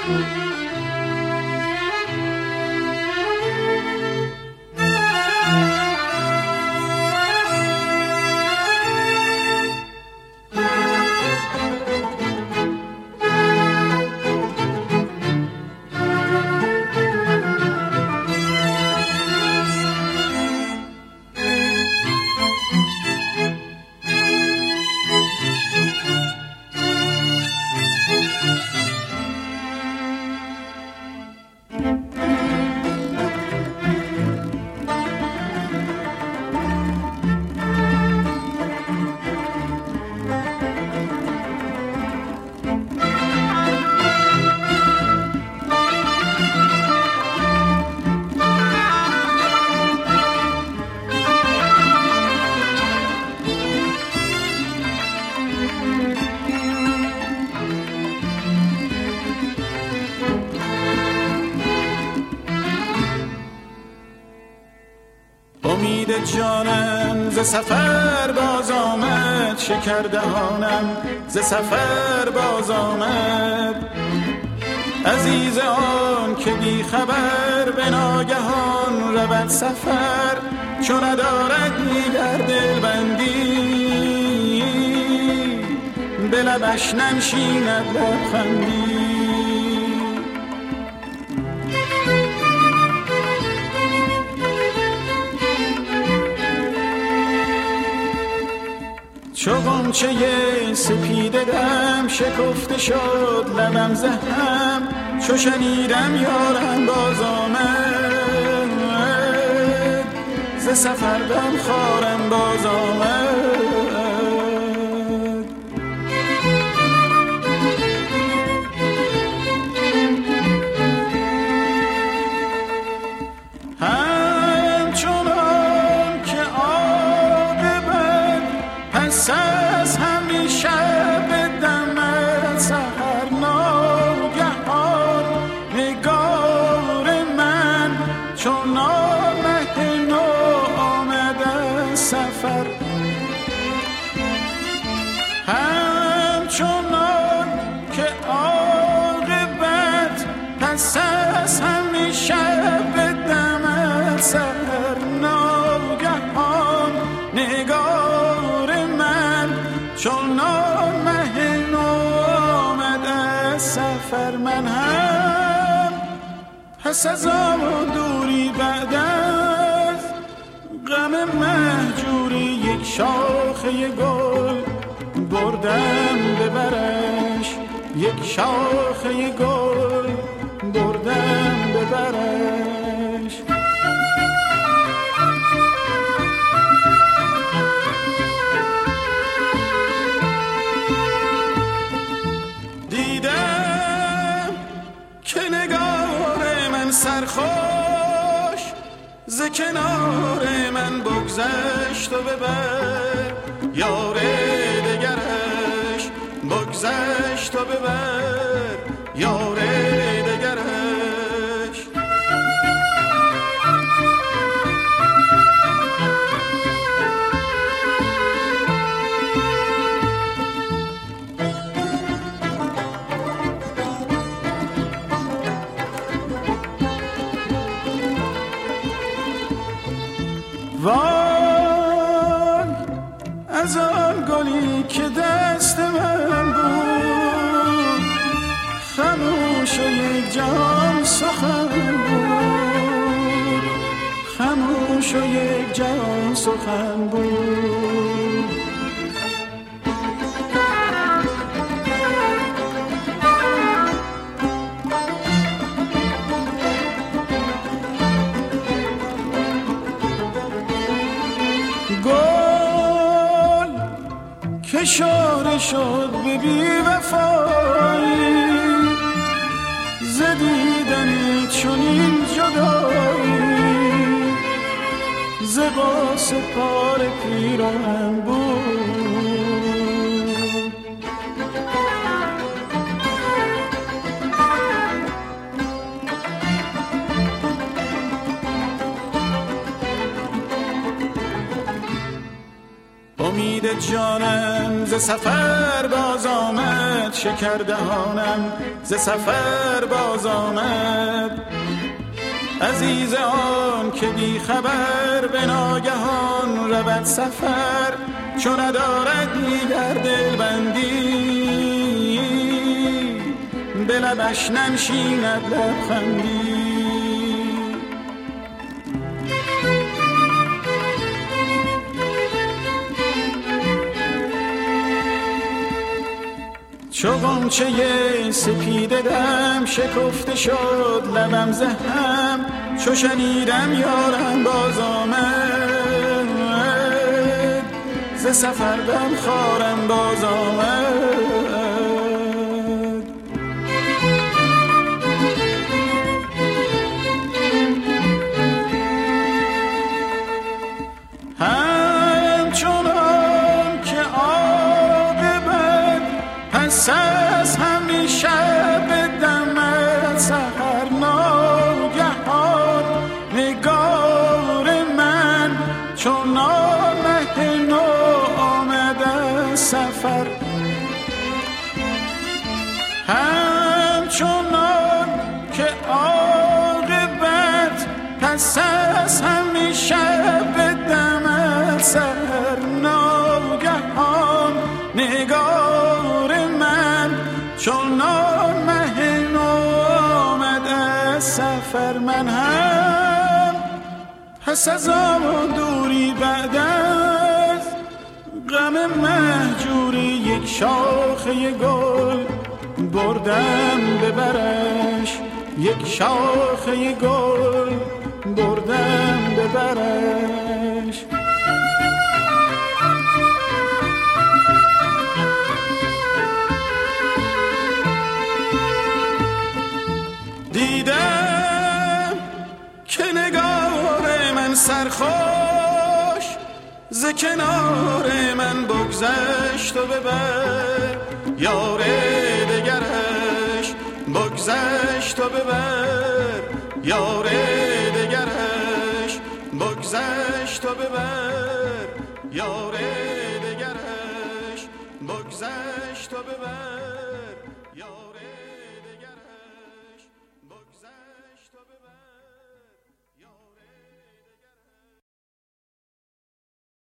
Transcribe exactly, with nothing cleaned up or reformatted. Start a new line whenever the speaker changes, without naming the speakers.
جانم ز سفر باز آمد، شکر دهانم ز سفر باز آمد. عزیز آن که بی خبر به ناگهان رود سفر، چون ندارد دیگر دلبندی به لبش ننشیند لبخندی. چو غنچه سپید دم شکفته شد لبم زهم، چو شنیدم یارم باز آمد، ز سفر دم خارم باز آمد. همچنان که عاقبت پس از همیشه به دمت سحر ناگهان نگار من چون آمد نو آمده سفر. همچنان که عاقبت پس از همیشه به دمت سحر ناگهان نگار من چون آمه نو آمد از سفر. من هم پس از آن دوری بعد از غم مهجوری یک شاخه گل بردم ببرش، یک شاخه گل بردم ببرش. دیدم که نگار من سرخوش ز کنار من بگذشت و ببر یار دگرش، بگذشت و ببر یار دگرش. وای از آن گلی که دست من بود، خموش و یک جهان سخن بود، خموش و یک جهان سخن بود. که شاره شد به بی وفایی ز دیدن چنین جدایی، ز باس پار پیراهن بود. امید دیده جانم ز سفر باز آمد، شکر دهانم ز سفر باز آمد. عزیز آن که بی خبر به ناگهان رود سفر، چون ندارد دیگر دلبندی به لبش ننشیند لبخندی. چو غنچه سپیده دم شکفته شد لبم ز هم، چو شنیدم یارم باز آمد، ز سفر دم خارم باز آمد. همچنان که عاقبت پس از همیشه به دمت سحر ناگهان، نگار من چون آمده نو آمده سفر. همچنان که عاقبت پس از همیشه به دمت سحر ناگهان، نگار من چون مه نو آمد از سفر. من هم پس از آن دوری بعد از غم مهجوری یک شاخه گل بردم ببرش، یک شاخه گل بردم ببرش. دیدم که نگار من سرخوش ز کنار من بگذشت و ببر، یار دگرش بگذشت و ببر، یار دگرش بگذشت و ببر، یار دگرش بگذشت و ببر.